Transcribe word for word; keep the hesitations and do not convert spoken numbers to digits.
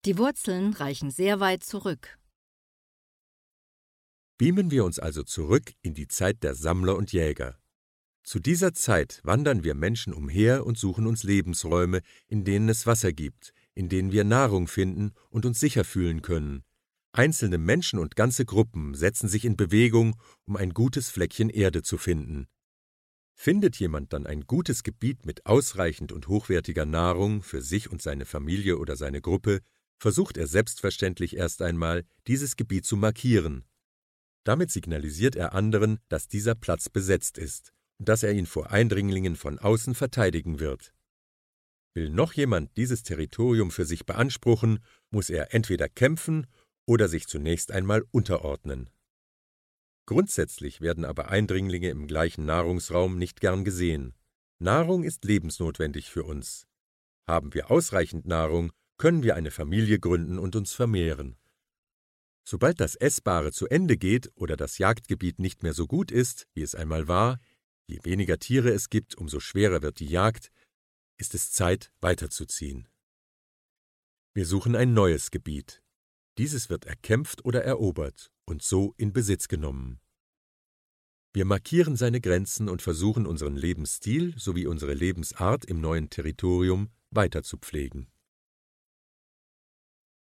Die Wurzeln reichen sehr weit zurück. Beamen wir uns also zurück in die Zeit der Sammler und Jäger. Zu dieser Zeit wandern wir Menschen umher und suchen uns Lebensräume, in denen es Wasser gibt, in denen wir Nahrung finden und uns sicher fühlen können. Einzelne Menschen und ganze Gruppen setzen sich in Bewegung, um ein gutes Fleckchen Erde zu finden. Findet jemand dann ein gutes Gebiet mit ausreichend und hochwertiger Nahrung für sich und seine Familie oder seine Gruppe, versucht er selbstverständlich erst einmal, dieses Gebiet zu markieren. Damit signalisiert er anderen, dass dieser Platz besetzt ist und dass er ihn vor Eindringlingen von außen verteidigen wird. Will noch jemand dieses Territorium für sich beanspruchen, muss er entweder kämpfen oder sich zunächst einmal unterordnen. Grundsätzlich werden aber Eindringlinge im gleichen Nahrungsraum nicht gern gesehen. Nahrung ist lebensnotwendig für uns. Haben wir ausreichend Nahrung, können wir eine Familie gründen und uns vermehren. Sobald das Essbare zu Ende geht oder das Jagdgebiet nicht mehr so gut ist, wie es einmal war, je weniger Tiere es gibt, umso schwerer wird die Jagd, ist es Zeit, weiterzuziehen. Wir suchen ein neues Gebiet. Dieses wird erkämpft oder erobert und so in Besitz genommen. Wir markieren seine Grenzen und versuchen unseren Lebensstil sowie unsere Lebensart im neuen Territorium weiter zu pflegen.